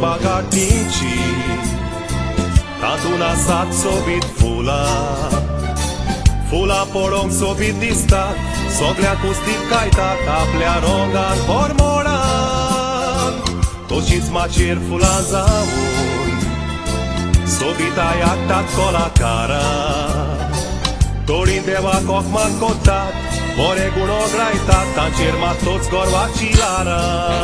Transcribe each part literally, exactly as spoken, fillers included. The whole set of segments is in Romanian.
bagatici Tatuna sat sobit fula Fula porong sobit distat Soglea cu stiv kajtat Aplea rongan hormoran Točic mačir fulan zaun Sobita jaktat kola kara Torindeva kokman kotat Oreguno grajtat Tančer ma toc gorvačilara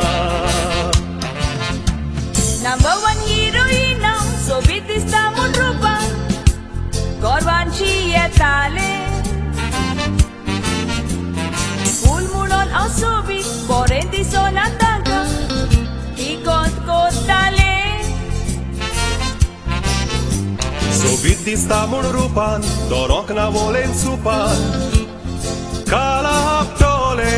Number one heroine Sobit istamun rupa Gorvanci e tale Pulmunon au sobit Corenti sonataka Ikot kotale Sobit istamun rupan Dorok na volen supan Kala haptole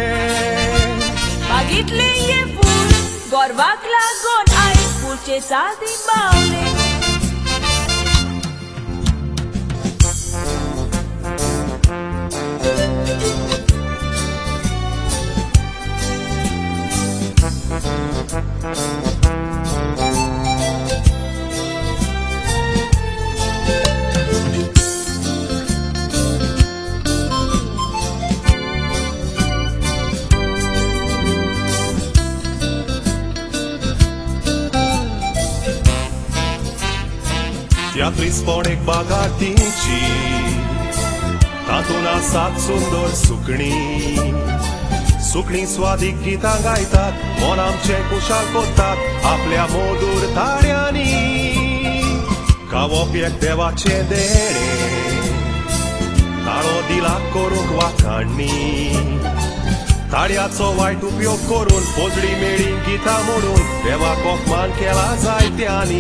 Magitle e ful Gorvac lagon ai Pulce sa din baule Teatri sponek bagatici Tatuna sat sundor sukni Sukni swadik gita gaitat Monam ceku shalkotat Aplea modur tariani Ca obiect de vacedere Taro di la koruk wakani Tariaco vaitu pio korun Pozri merin gita morun Deva kokman kela zaitiani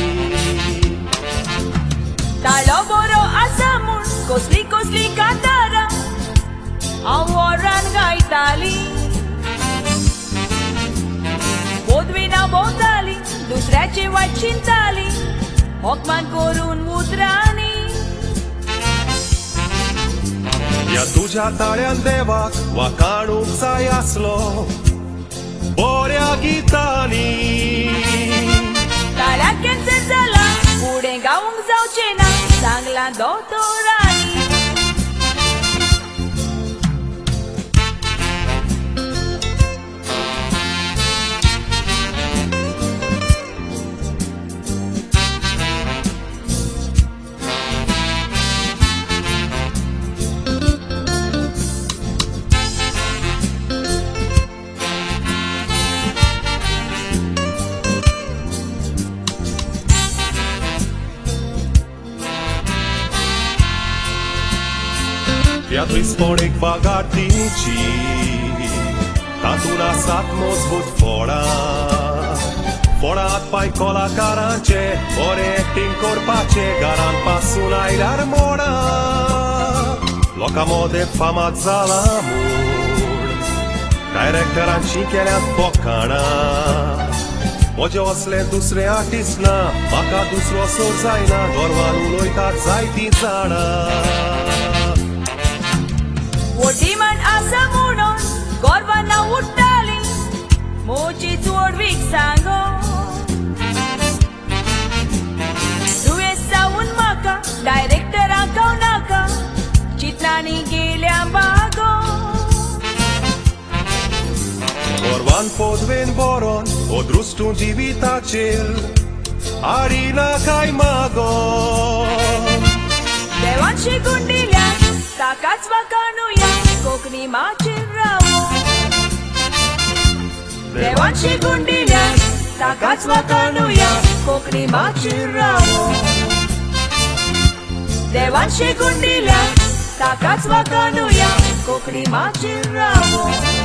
Taloboro asamun, kosli kosli katara Awaran gaitali Podvina botali, dusऱ्याचे वाट चिंताली Hokman korun mudrani या तुझ्या ताळ्यान देवाक वाकाणूकचा यासलो बोऱ्या गीतानी ताळ्या कॅन्सर झाला पुढे गावूंक जावचे ना सांगला दोतोरानी Teatri sponek bagatici Tatuna sat mozbut fora Fora pai cola carance Ore tin corpace Garan pasuna ilar mora Loca mode famat zalamur Directoran cinquelea bocana Moje osle dusre artisna Maka dusro sorzaina Dorvalul uitat zaitizana Odiman asamunon Gorvana uttali Mochi tuorvik sango Duesa un maka Director akau naka Chitlani geleam bago Gorvan podven boron Odrustun divitacel Arina caimago Devan și gundilea Tacați vacanuia Cocni macirao Devan și gundilea Tacați vacanuia Cocni macirao Devan și gundilea Tacați vacanuia Cocni macirao